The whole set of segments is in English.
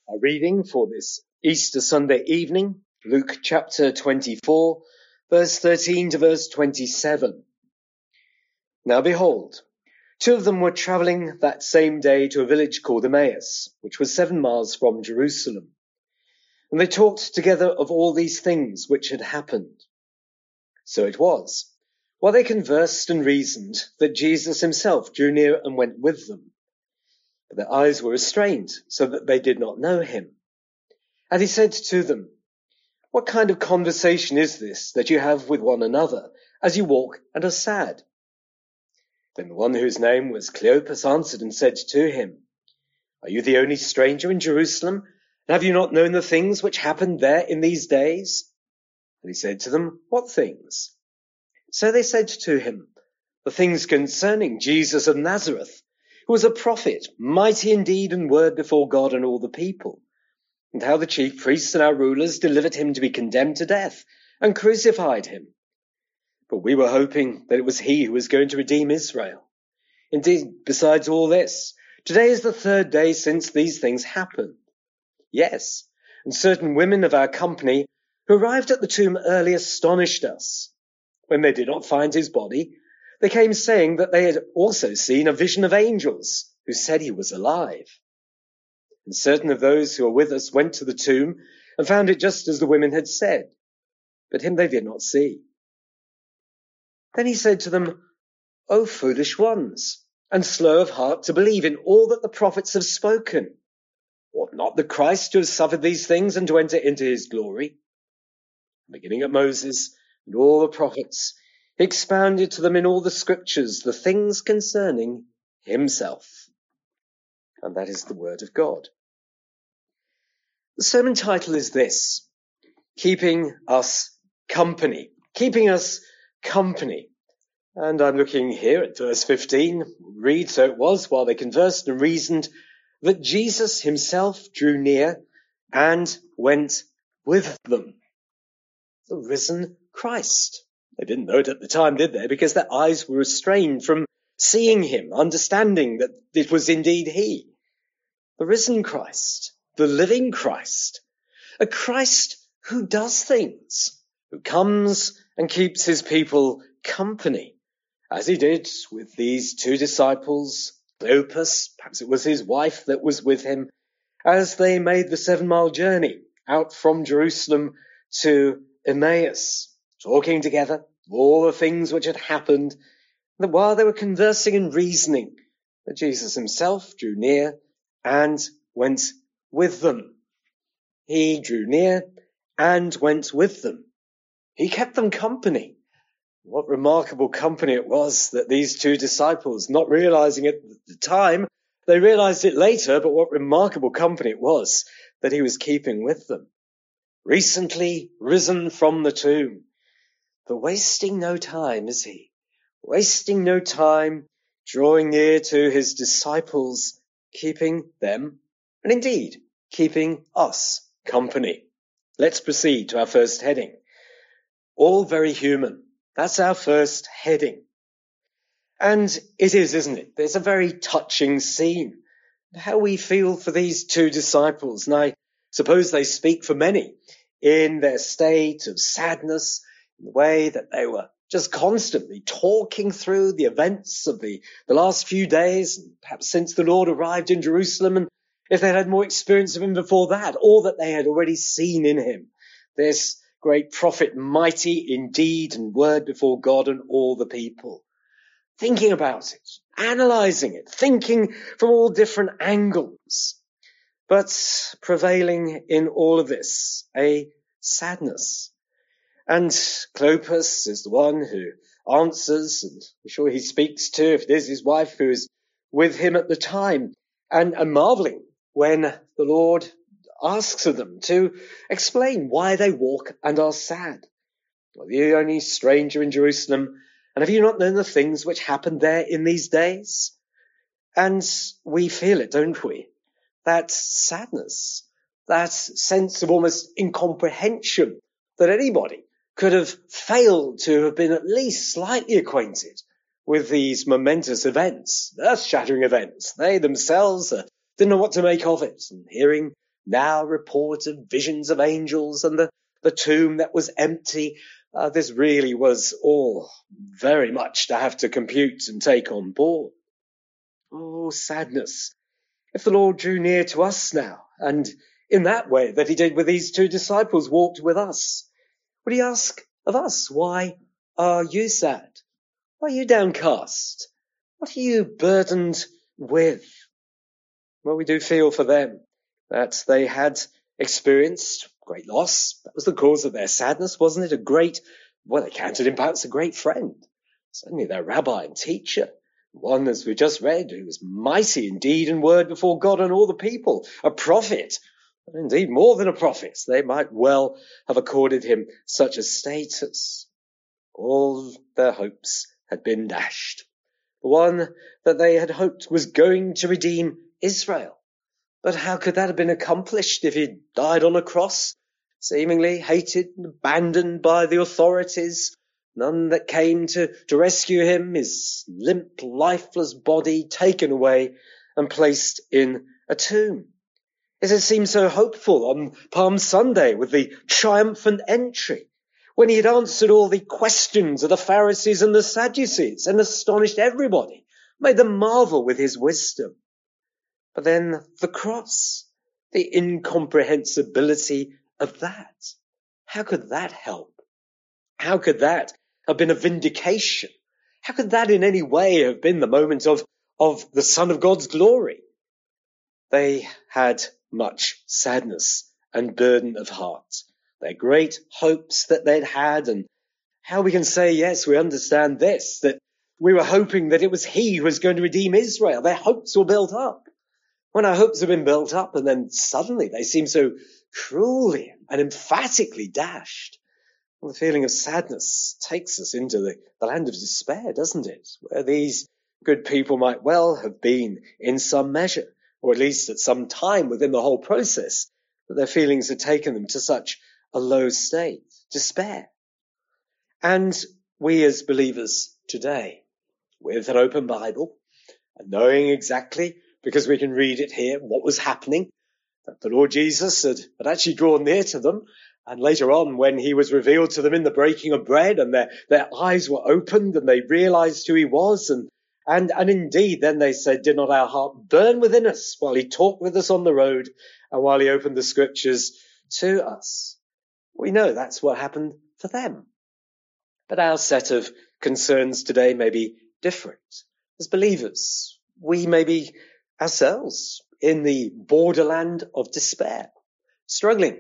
Our reading for this Easter Sunday evening, Luke chapter 24, verse 13 to verse 27. Now behold, two of them were travelling that same day to a village called Emmaus, which was 7 miles from Jerusalem. And they talked together of all these things which had happened. So it was, while they conversed and reasoned, that Jesus himself drew near and went with them. But their eyes were restrained, so that they did not know him. And he said to them, "What kind of conversation is this that you have with one another, as you walk and are sad?" Then the one whose name was Cleopas answered and said to him, "Are you the only stranger in Jerusalem? And have you not known the things which happened there in these days?" And he said to them, "What things?" So they said to him, "The things concerning Jesus of Nazareth, who was a prophet, mighty in deed and word before God and all the people, and how the chief priests and our rulers delivered him to be condemned to death and crucified him. But we were hoping that it was he who was going to redeem Israel. Indeed, besides all this, today is the 3rd day since these things happened. Yes, and certain women of our company who arrived at the tomb early astonished us. When they did not find his body, they came saying that they had also seen a vision of angels who said he was alive. And certain of those who were with us went to the tomb and found it just as the women had said, but him they did not see." Then he said to them, "O foolish ones, and slow of heart to believe in all that the prophets have spoken. Ought not the Christ to have suffered these things and to enter into his glory?" Beginning at Moses and all the prophets, he expounded to them in all the scriptures the things concerning himself. And that is the word of God. The sermon title is this: Keeping Us Company. Keeping Us Company. And I'm looking here at verse 15. Read, "So it was, while they conversed and reasoned, that Jesus himself drew near and went with them." The risen Christ. They didn't know it at the time, did they? Because their eyes were restrained from seeing him, understanding that it was indeed he. The risen Christ, the living Christ, a Christ who does things, who comes and keeps his people company, as he did with these 2 disciples, Cleopas, perhaps it was his wife that was with him, as they made the 7-mile journey out from Jerusalem to Emmaus, talking together all the things which had happened, that while they were conversing and reasoning, that Jesus himself drew near and went with them. He drew near and went with them. He kept them company. What remarkable company it was that these 2 disciples, not realizing it at the time, they realized it later, but what remarkable company it was that he was keeping with them. Recently risen from the tomb, but wasting no time, is he? Wasting no time, drawing near to his disciples, keeping them, and indeed, keeping us company. Let's proceed to our first heading. All very human. That's our first heading. And it is, isn't it? It's a very touching scene. How we feel for these 2 disciples, and I suppose they speak for many, in their state of sadness, in the way that they were just constantly talking through the events of the last few days, and perhaps since the Lord arrived in Jerusalem, and if they had more experience of him before that, all that they had already seen in him, this great prophet, mighty in deed and word before God and all the people. Thinking about it, analysing it, thinking from all different angles, but prevailing in all of this, a sadness. And Cleopas is the one who answers, and I'm sure he speaks to, if it is his wife who is with him at the time, and marvelling when the Lord asks of them to explain why they walk and are sad. "Are you the only stranger in Jerusalem? And have you not known the things which happened there in these days?" And we feel it, don't we? That sadness, that sense of almost incomprehension that anybody could have failed to have been at least slightly acquainted with these momentous events, earth-shattering events. They themselves didn't know what to make of it. And hearing now report of visions of angels and the tomb that was empty. This really was all very much to have to compute and take on board. Oh, sadness. If the Lord drew near to us now, and in that way that he did with these two disciples, walked with us, would he ask of us, why are you sad? Why are you downcast? What are you burdened with? Well, we do feel for them that they had experienced great loss. That was the cause of their sadness, wasn't it? They counted him perhaps a great friend. Certainly their rabbi and teacher. One, as we just read, who was mighty in deed and word before God and all the people. A prophet. Indeed, more than a prophet. They might well have accorded him such a status. All their hopes had been dashed. The one that they had hoped was going to redeem Israel. But how could that have been accomplished if he died on a cross, seemingly hated and abandoned by the authorities? None that came to rescue him, his limp, lifeless body taken away and placed in a tomb. It had seemed so hopeful on Palm Sunday with the triumphant entry, when he had answered all the questions of the Pharisees and the Sadducees and astonished everybody, made them marvel with his wisdom. But then the cross, the incomprehensibility of that. How could that help? How could that have been a vindication? How could that in any way have been the moment of the Son of God's glory? They had much sadness and burden of heart. Their great hopes that they'd had, and how we can say, yes, we understand this, that we were hoping that it was he who was going to redeem Israel. Their hopes were built up. When our hopes have been built up and then suddenly they seem so cruelly and emphatically dashed, well, the feeling of sadness takes us into the land of despair, doesn't it? Where these good people might well have been in some measure, or at least at some time within the whole process, that their feelings had taken them to such a low state, despair. And we as believers today, with an open Bible, and knowing exactly, because we can read it here, what was happening, that the Lord Jesus had actually drawn near to them, and later on when he was revealed to them in the breaking of bread, and their eyes were opened and they realized who he was, and indeed then they said, did not our heart burn within us while he talked with us on the road and while he opened the scriptures to us? We know that's what happened for them. But our set of concerns today may be different. As believers, we may be ourselves in the borderland of despair, struggling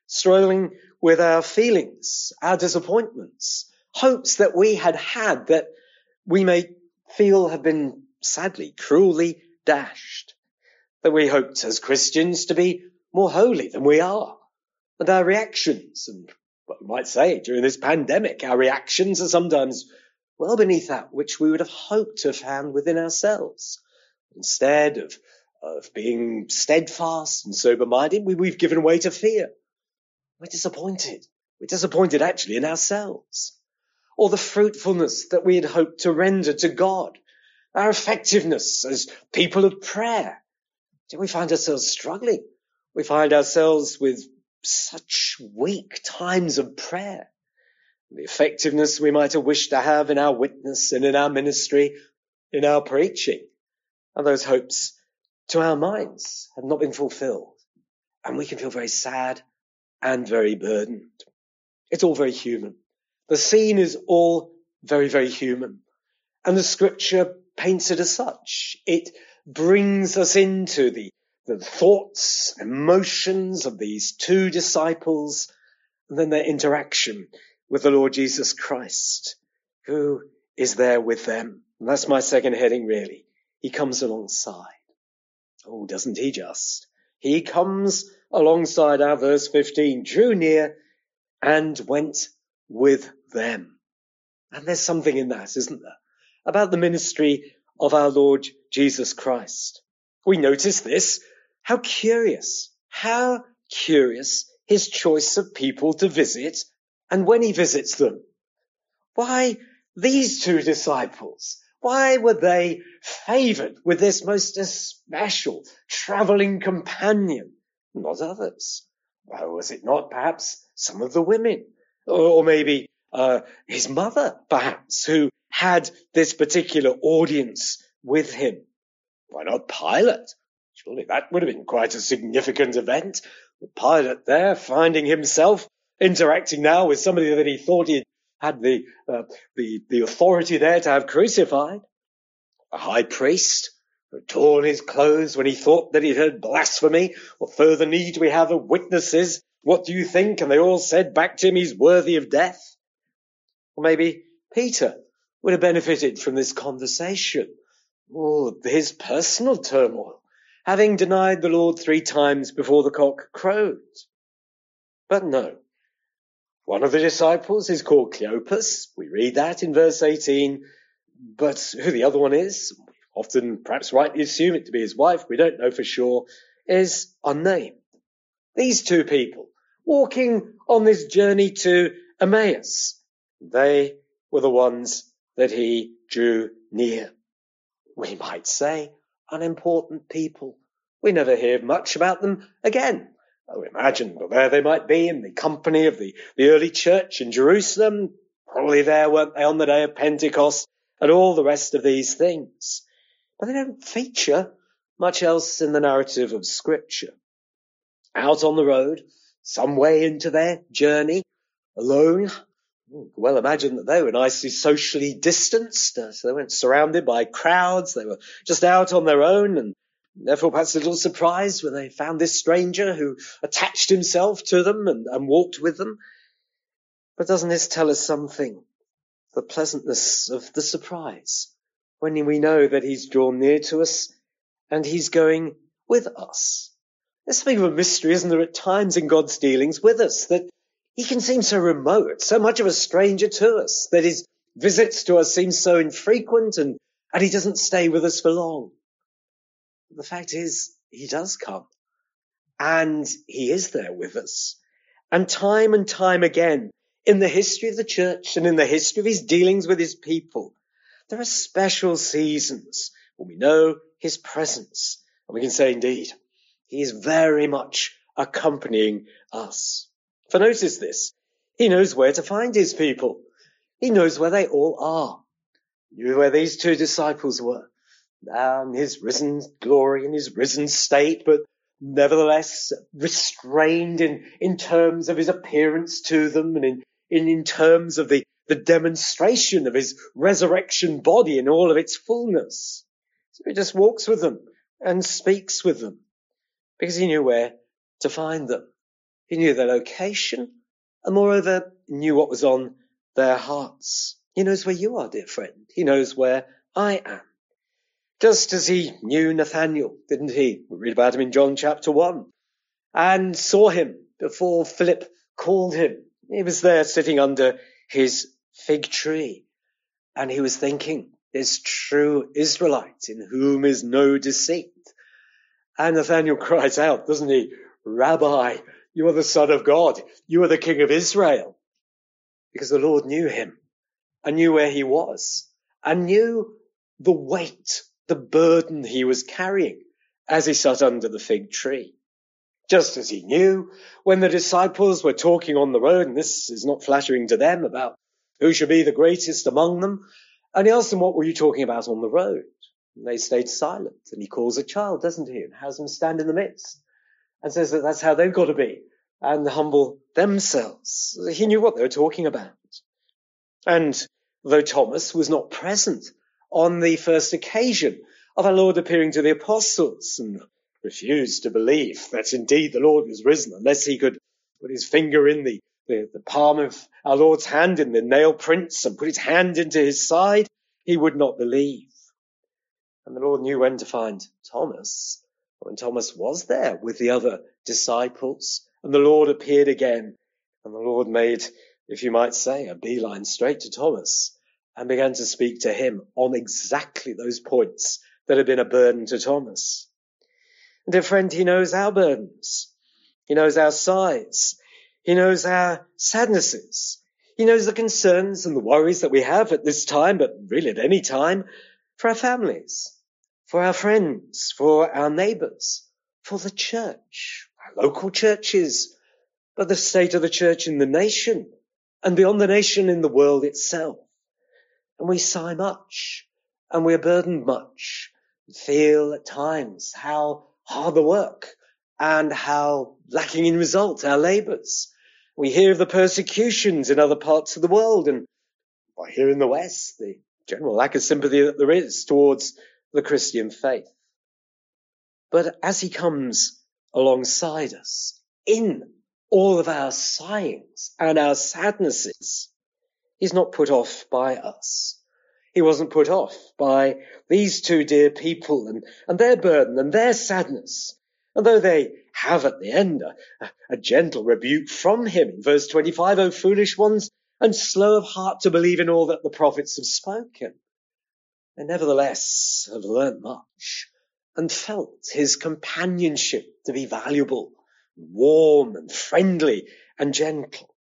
with our feelings, our disappointments, hopes that we had that we may feel have been sadly, cruelly dashed, that we hoped as Christians to be more holy than we are. And our reactions, and what we might say during this pandemic, our reactions are sometimes well beneath that which we would have hoped to have found within ourselves. Instead of being steadfast and sober-minded, we've given way to fear. We're disappointed. We're disappointed actually in ourselves. Or the fruitfulness that we had hoped to render to God. Our effectiveness as people of prayer. Do we find ourselves struggling? We find ourselves with such weak times of prayer. The effectiveness we might have wished to have in our witness and in our ministry, in our preaching. And those hopes to our minds have not been fulfilled. And we can feel very sad and very burdened. It's all very human. The scene is all very, very human. And the scripture paints it as such. It brings us into the thoughts, emotions of these two disciples, and then their interaction with the Lord Jesus Christ, who is there with them. And that's my second heading, really. He comes alongside. Oh, doesn't he just? He comes alongside our verse 15, drew near and went with them. And there's something in that, isn't there? About the ministry of our Lord Jesus Christ. We notice this. How curious his choice of people to visit and when he visits them. Why these two disciples? Why were they favored with this most especial traveling companion? not others? Well, was it not perhaps some of the women? Or maybe his mother, perhaps, who had this particular audience with him? Why not Pilate? Surely that would have been quite a significant event. Pilate there, finding himself interacting now with somebody that he thought he had the authority there to have crucified. A high priest who had torn his clothes when he thought that he'd heard blasphemy. What further need do we have of witnesses? What do you think? And they all said back to him, he's worthy of death. Or maybe Peter would have benefited from this conversation. Or his personal turmoil, having denied the Lord 3 times before the cock crowed. But no. One of the disciples is called Cleopas. We read that in verse 18. But who the other one is, often perhaps rightly assume it to be his wife, we don't know for sure, is unnamed. These 2 people walking on this journey to Emmaus, they were the ones that he drew near. We might say unimportant people. We never hear much about them again. Imagine where they might be in the company of the early church in Jerusalem. Probably there, weren't they, on the day of Pentecost and all the rest of these things. But they don't feature much else in the narrative of Scripture. Out on the road, some way into their journey, alone. Well, imagine that they were nicely socially distanced, so they weren't surrounded by crowds. They were just out on their own, and therefore perhaps a little surprised when they found this stranger who attached himself to them and walked with them. But doesn't this tell us something? The pleasantness of the surprise, when we know that he's drawn near to us and he's going with us. There's something of a mystery, isn't there, at times in God's dealings with us, that he can seem so remote, so much of a stranger to us, that his visits to us seem so infrequent and he doesn't stay with us for long. The fact is, he does come, and he is there with us. And time again, in the history of the church and in the history of his dealings with his people, there are special seasons when we know his presence. And we can say, indeed, he is very much accompanying us. For notice this, he knows where to find his people. He knows where they all are. He knew where these 2 disciples were. His risen glory and his risen state, but nevertheless restrained in terms of his appearance to them and in terms of the demonstration of his resurrection body in all of its fullness. So he just walks with them and speaks with them because he knew where to find them. He knew their location and moreover knew what was on their hearts. He knows where you are, dear friend. He knows where I am. Just as he knew Nathanael, didn't he? We read about him in John chapter 1 and saw him before Philip called him. He was there sitting under his fig tree and he was thinking, this true Israelite in whom is no deceit. And Nathanael cries out, doesn't he? Rabbi, you are the Son of God. You are the King of Israel. Because the Lord knew him and knew where he was and knew the weight, the burden he was carrying as he sat under the fig tree. Just as he knew when the disciples were talking on the road, and this is not flattering to them, about who should be the greatest among them. And he asked them, what were you talking about on the road? And they stayed silent. And he calls a child, doesn't he? And has them stand in the midst and says that that's how they've got to be and humble themselves. He knew what they were talking about. And though Thomas was not present on the first occasion of our Lord appearing to the apostles and refused to believe that indeed the Lord was risen unless he could put his finger in the palm of our Lord's hand in the nail prints and put his hand into his side, he would not believe. And the Lord knew when to find Thomas. When Thomas was there with the other disciples and the Lord appeared again and the Lord made, if you might say, a beeline straight to Thomas and began to speak to him on exactly those points that had been a burden to Thomas. And dear friend, he knows our burdens. He knows our sighs. He knows our sadnesses. He knows the concerns and the worries that we have at this time, but really at any time, for our families, for our friends, for our neighbours, for the church. local churches, but the state of the church in the nation, and beyond the nation in the world itself. And we sigh much, and we are burdened much, feel at times how hard the work, and how lacking in result our labours. We hear of the persecutions in other parts of the world, and here in the West, the general lack of sympathy that there is towards the Christian faith. But as he comes alongside us in all of our sighings and our sadnesses, he's not put off by us. He wasn't put off by these two dear people and their burden and their sadness. And though they have at the end a gentle rebuke from him in verse 25, O foolish ones, and slow of heart to believe in all that the prophets have spoken, they nevertheless have learnt much and felt his companionship to be valuable, warm and friendly and gentle.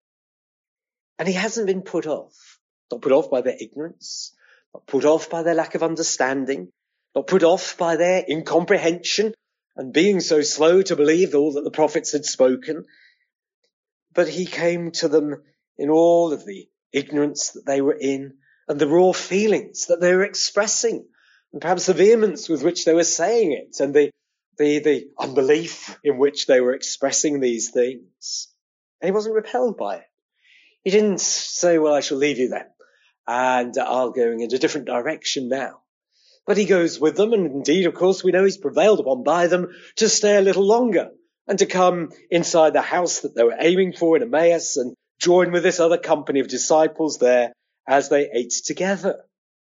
And he hasn't been put off, not put off by their ignorance, not put off by their lack of understanding, not put off by their incomprehension and being so slow to believe all that the prophets had spoken. But he came to them in all of the ignorance that they were in and the raw feelings that they were expressing, and perhaps the vehemence with which they were saying it, and the unbelief in which they were expressing these things. And he wasn't repelled by it. He didn't say, well, I shall leave you then, and I'll go in a different direction now. But he goes with them, and indeed, of course, we know he's prevailed upon by them to stay a little longer and to come inside the house that they were aiming for in Emmaus and join with this other company of disciples there as they ate together.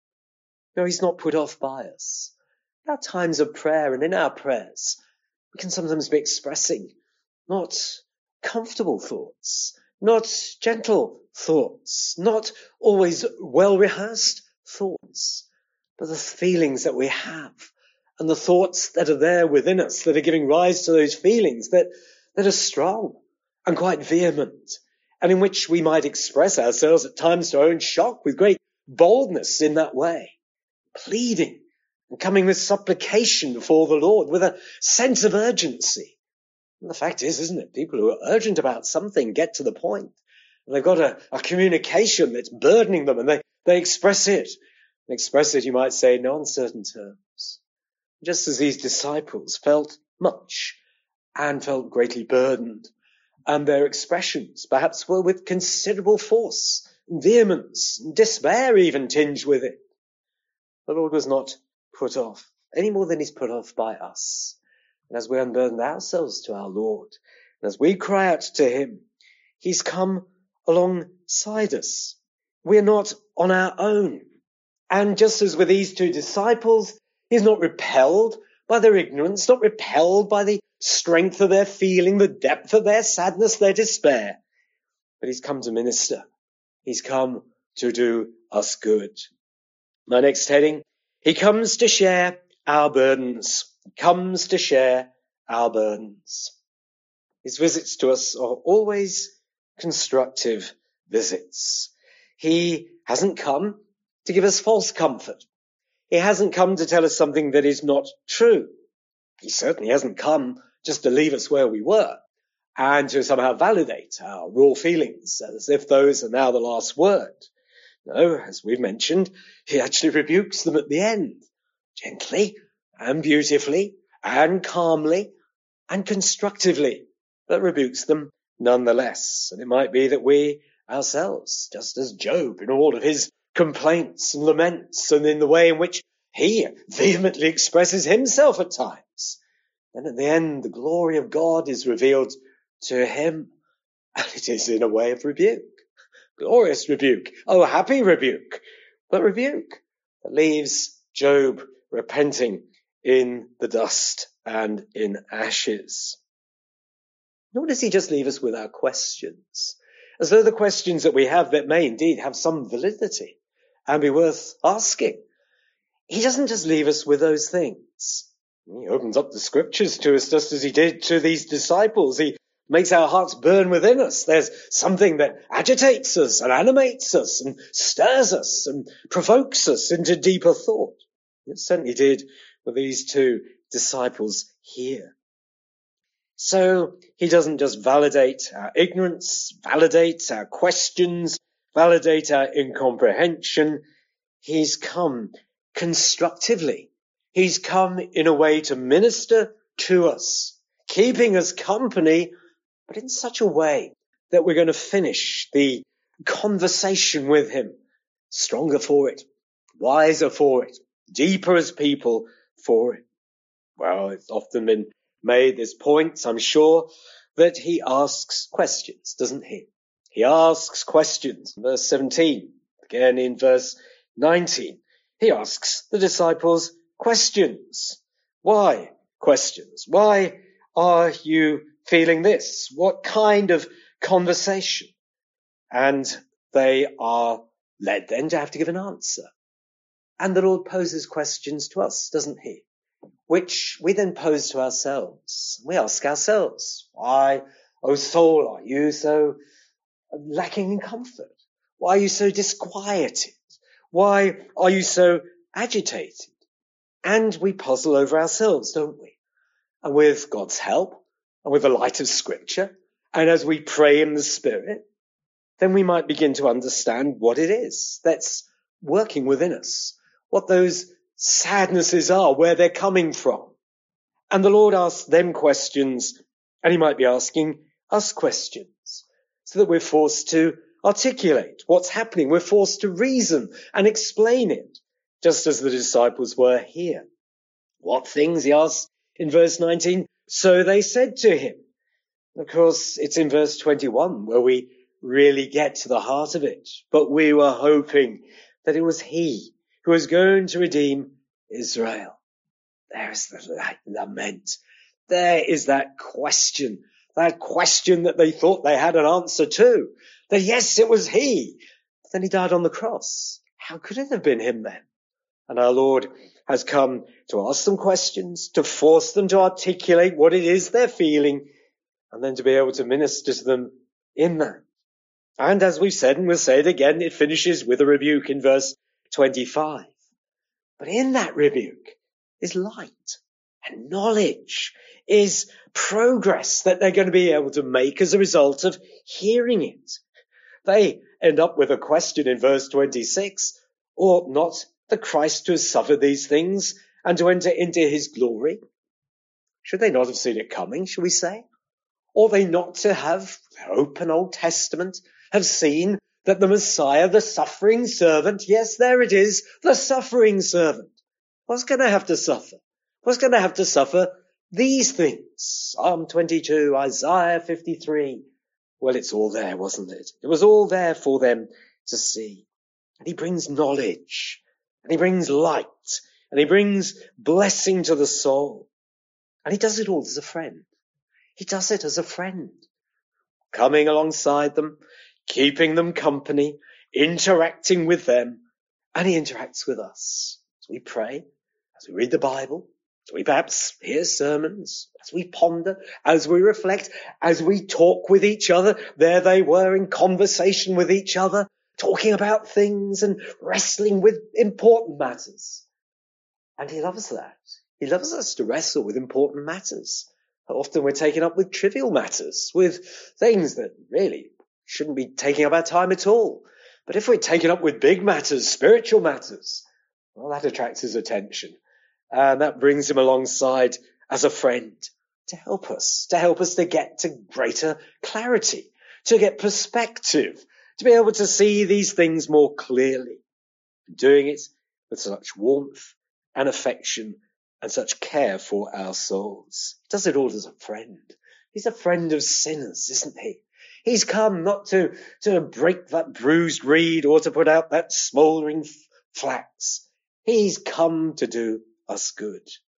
No, he's not put off by us. In our times of prayer and in our prayers, we can sometimes be expressing not comfortable thoughts, not gentle thoughts, not always well-rehearsed thoughts, but the feelings that we have and the thoughts that are there within us that are giving rise to those feelings that are strong and quite vehement, and in which we might express ourselves at times to our own shock with great boldness in that way, pleading and coming with supplication before the Lord with a sense of urgency. And the fact is, isn't it, people who are urgent about something get to the point, and they've got a communication that's burdening them, and they express it. And express it, you might say, in no uncertain terms. Just as these disciples felt much and felt greatly burdened, and their expressions perhaps were with considerable force, and vehemence, and despair even tinged with it. The Lord was not put off, any more than he's put off by us. And as we unburden ourselves to our Lord, and as we cry out to him, he's come alongside us. We're not on our own. And just as with these two disciples, he's not repelled by their ignorance, not repelled by the strength of their feeling, the depth of their sadness, their despair. But he's come to minister. He's come to do us good. My next heading, he comes to share our burdens. He comes to share our burdens. His visits to us are always constructive visits. He hasn't come to give us false comfort. He hasn't come to tell us something that is not true. He certainly hasn't come just to leave us where we were and to somehow validate our raw feelings as if those are now the last word. No, as we've mentioned, he actually rebukes them at the end, gently and beautifully and calmly and constructively, but rebukes them nonetheless. And it might be that we ourselves, just as Job in all of his complaints and laments and in the way in which he vehemently expresses himself at times, then at the end the glory of God is revealed to him, and it is in a way of rebuke. Glorious rebuke. Oh, happy rebuke. But rebuke that leaves Job repenting in the dust and in ashes. Nor does he just leave us with our questions, as though the questions that we have that may indeed have some validity and be worth asking. He doesn't just leave us with those things. He opens up the scriptures to us just as he did to these disciples. He makes our hearts burn within us. There's something that agitates us and animates us and stirs us and provokes us into deeper thought. It certainly did with these two disciples here. So he doesn't just validate our ignorance, validate our questions, validate our incomprehension. He's come constructively. He's come in a way to minister to us, keeping us company, but in such a way that we're going to finish the conversation with him stronger for it, wiser for it, deeper as people for it. Well, it's often been made this point, I'm sure, that he asks questions, doesn't he? He asks questions. Verse 17, again in verse 19, he asks the disciples questions. Why questions? Why are you feeling this? What kind of conversation? And they are led then to have to give an answer. And the Lord poses questions to us, doesn't he? Which we then pose to ourselves. We ask ourselves, why, O soul, are you so lacking in comfort? Why are you so disquieted? Why are you so agitated? And we puzzle over ourselves, don't we? And with God's help, and with the light of Scripture, and as we pray in the Spirit, then we might begin to understand what it is that's working within us, what those sadnesses are, where they're coming from. And the Lord asks them questions, and he might be asking us questions, so that we're forced to articulate what's happening. We're forced to reason and explain it, just as the disciples were here. What things, he asks in verse 19, so they said to him. Of course, it's in verse 21 where we really get to the heart of it. But we were hoping that it was he who was going to redeem Israel. There is the lament. There is that question that they thought they had an answer to. That yes, it was he. But then he died on the cross. How could it have been him then? And our Lord has come to ask them questions, to force them to articulate what it is they're feeling, and then to be able to minister to them in that. And as we've said, and we'll say it again, it finishes with a rebuke in verse 25. But in that rebuke is light and knowledge, is progress that they're going to be able to make as a result of hearing it. They end up with a question in verse 26, ought not the Christ to have suffered these things and to enter into his glory? Should they not have seen it coming, shall we say? Ought they not to have, open Old Testament, have seen that the Messiah, the suffering servant, yes, there it is, the suffering servant, was going to have to suffer. Was going to have to suffer these things. Psalm 22, Isaiah 53. Well, it's all there, wasn't it? It was all there for them to see. And he brings knowledge, and he brings light, and he brings blessing to the soul. And he does it all as a friend. He does it as a friend, coming alongside them, keeping them company, interacting with them, and he interacts with us. As we pray, as we read the Bible, as we perhaps hear sermons, as we ponder, as we reflect, as we talk with each other. There they were in conversation with each other, talking about things and wrestling with important matters. And he loves that. He loves us to wrestle with important matters. Often we're taken up with trivial matters, with things that really shouldn't be taking up our time at all. But if we're taken up with big matters, spiritual matters, well, that attracts his attention. And that brings him alongside as a friend to help us to get to greater clarity, to get perspective, to be able to see these things more clearly. Doing it with such warmth and affection and such care for our souls. He does it all as a friend. He's a friend of sinners, isn't he? He's come not to break that bruised reed or to put out that smouldering flax. He's come to do us good.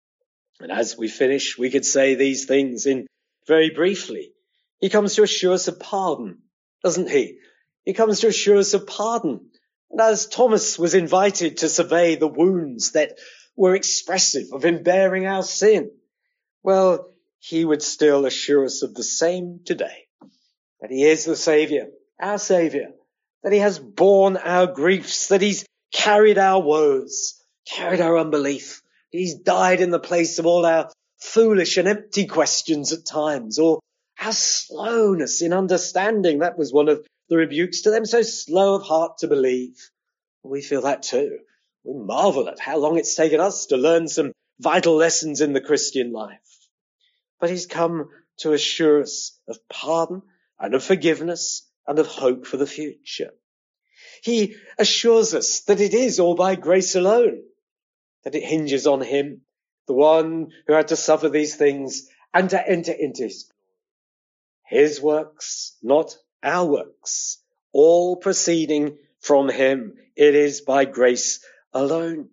And as we finish, we could say these things in very briefly. He comes to assure us of pardon, doesn't he? He comes to assure us of pardon. And as Thomas was invited to survey the wounds that were expressive of him bearing our sin, well, he would still assure us of the same today. That he is the Saviour, our Saviour, that he has borne our griefs, that he's carried our woes, carried our unbelief. He's died in the place of all our foolish and empty questions at times, or our slowness in understanding. That was one of the rebukes to them, so slow of heart to believe. We feel that too. We marvel at how long it's taken us to learn some vital lessons in the Christian life. But he's come to assure us of pardon and of forgiveness and of hope for the future. He assures us that it is all by grace alone, that it hinges on him, the one who had to suffer these things and to enter into his works, not our works, all proceeding from him. It is by grace alone.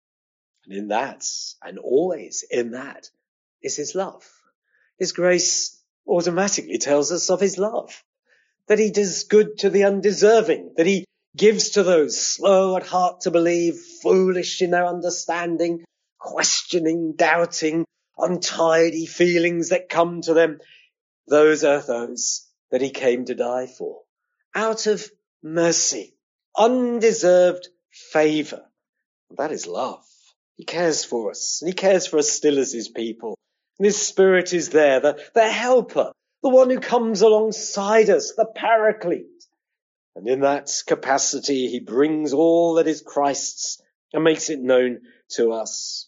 And in that, and always in that, is his love. His grace automatically tells us of his love, that he does good to the undeserving, that he gives to those slow at heart to believe, foolish in their understanding, questioning, doubting, untidy feelings that come to them. Those are those that he came to die for, out of mercy, undeserved favour. That is love. He cares for us, and he cares for us still as his people. And his Spirit is there, the helper, the one who comes alongside us, the paraclete. And in that capacity, he brings all that is Christ's and makes it known to us.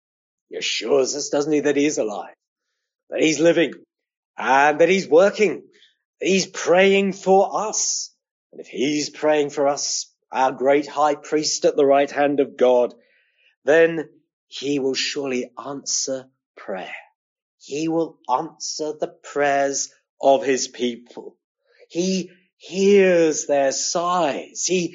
He assures us, doesn't he, that he is alive, that he's living, and that he's working, that he's praying for us. And if he's praying for us, our great high priest at the right hand of God, then he will surely answer prayer. He will answer the prayers of his people. He hears their sighs. He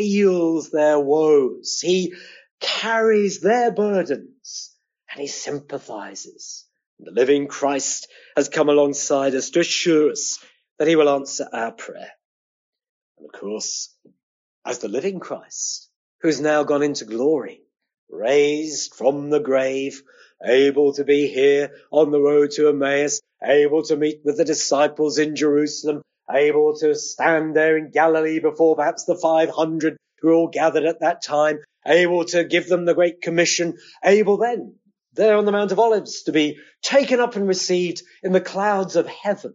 feels their woes. He carries their burdens, and he sympathizes. The living Christ has come alongside us to assure us that he will answer our prayer. And of course, as the living Christ, who's now gone into glory, raised from the grave, able to be here on the road to Emmaus, able to meet with the disciples in Jerusalem, able to stand there in Galilee before perhaps the 500 who were all gathered at that time, able to give them the Great Commission, able then, there on the Mount of Olives, to be taken up and received in the clouds of heaven.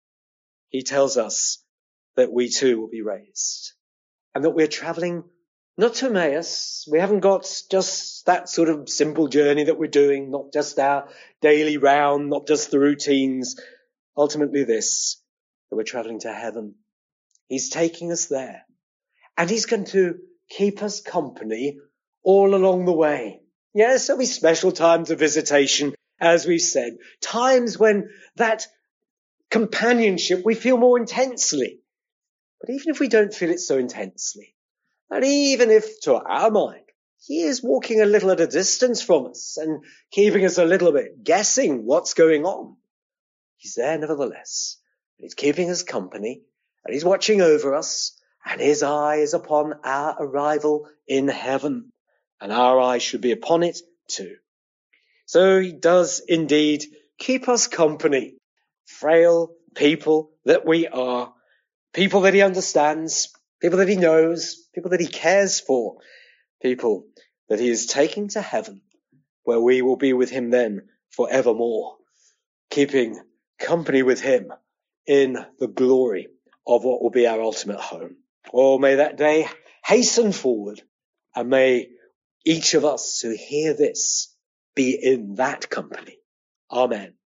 He tells us that we too will be raised, and that we're travelling not to Emmaus. We haven't got just that sort of simple journey that we're doing, not just our daily round, not just the routines. Ultimately this, that we're travelling to heaven. He's taking us there, and he's going to keep us company all along the way. Yes, there'll be special times of visitation, as we've said, times when that companionship we feel more intensely. But even if we don't feel it so intensely, and even if, to our mind, he is walking a little at a distance from us and keeping us a little bit guessing what's going on, he's there nevertheless. He's keeping us company, and he's watching over us, and his eye is upon our arrival in heaven, and our eye should be upon it too. So he does indeed keep us company, frail people that we are, people that he understands, people that he knows, people that he cares for, people that he is taking to heaven, where we will be with him then forevermore, keeping company with him in the glory of what will be our ultimate home. Oh, may that day hasten forward, and may each of us who hear this be in that company. Amen.